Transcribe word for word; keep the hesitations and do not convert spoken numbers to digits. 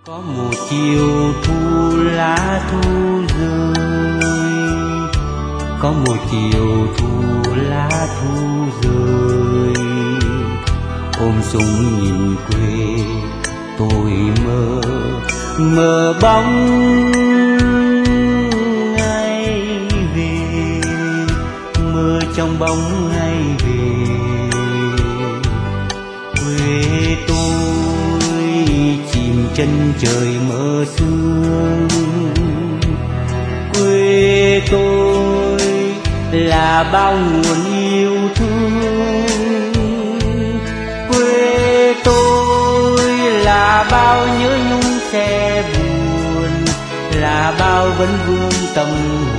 Có một chiều thu lá thu rơi, có một chiều thu lá thu rơi, ôm súng nhìn quê tôi mơ mơ bóng ngày về, mơ trong bóng ngày về quê tôi chìm chân trời mơ sương. Quê tôi là bao nguồn yêu thương, quê tôi là bao nhớ nhung sẽ buồn, là bao vấn vương tâm hồn.